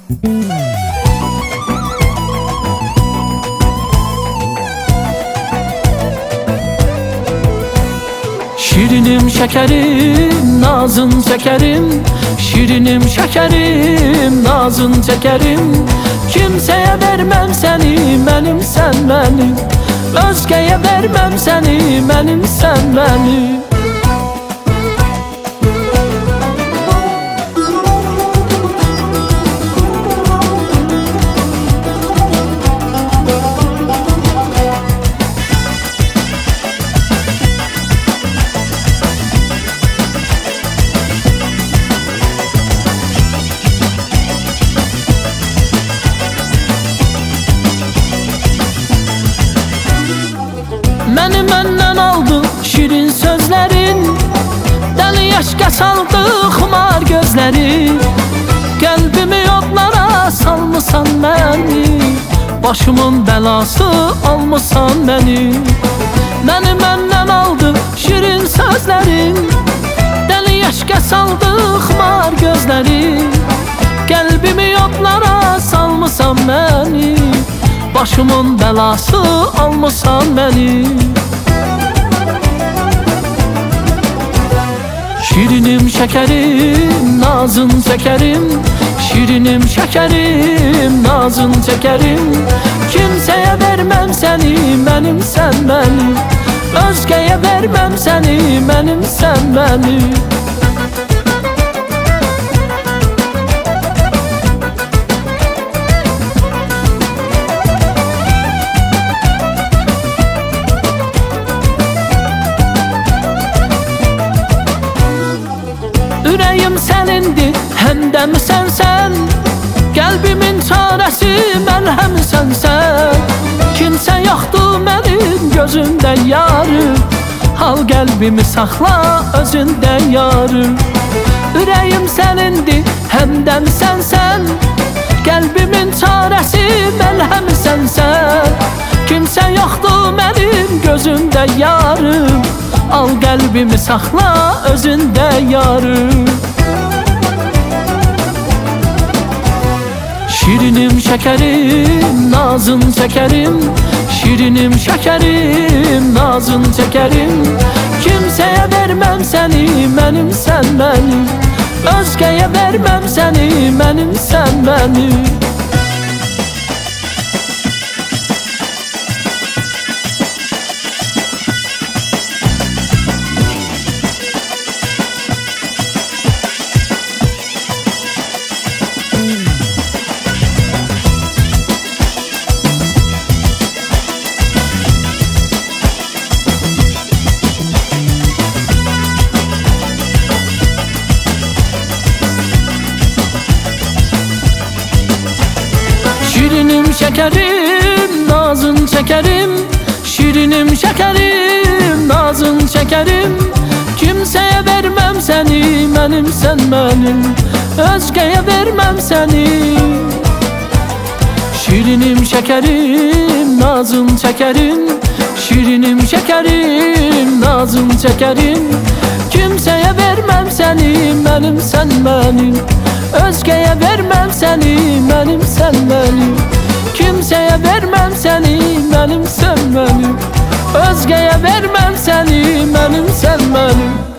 Şirinim şekerim, nazın çekerim. Şirinim şekerim, nazın çekerim. Kimseye vermem seni, benim sen benim. Özgeye vermem seni, benim sen benim. Məni məndən aldı şirin sözlərin, dəli yaşqa saldı xumar gözləri. Qəlbimi yollara salmısan məni, başımın bəlası almısan məni. Məni məndən aldı şirin sözlərin, dəli yaşqa saldı xumar gözləri. Qəlbimi yollara salmısan məni, başımın bəlası almısan məni. Şirinim şekerim, nazın çekerim. Şirinim şekerim, nazın çekerim. Kimseye vermem seni, benim sen benim. Özgeye vermem seni, benim sen benim. Ürəyim sənindir, həmdəm sənsən. Qəlbimin çarəsi məlhəm sənsən. Kimsə yoxdur mənim gözümdə yarım, hal qəlbimi saxla özündə yarım. Ürəyim sənindir, həmdəm sənsən. Qəlbimin çarəsi məlhəm sənsən. Kimsə yoxdur mənim gözümdə yarım, al qəlbimi saxla özündə yarım. Şirinim şekerim, nazın çekerim. Şirinim şekerim, nazın çekerim. Kimseye vermem seni, benim sen benim. Özgeye vermem seni, benim sen benim. Şirinim şekerim, nazın çekerim. Şirinim şekerim, nazın çekerim. Kimseye vermem seni, benim sen benim. Özgeye vermem seni. Şirinim şekerim, nazın çekerim. Şirinim şekerim, nazın çekerim. Kimseye vermem seni, benim sen benim. Özgeye vermem seni, benim sen benim. Kimseye vermem seni, benim sen benim. Özgeye vermem seni, benim sen benim.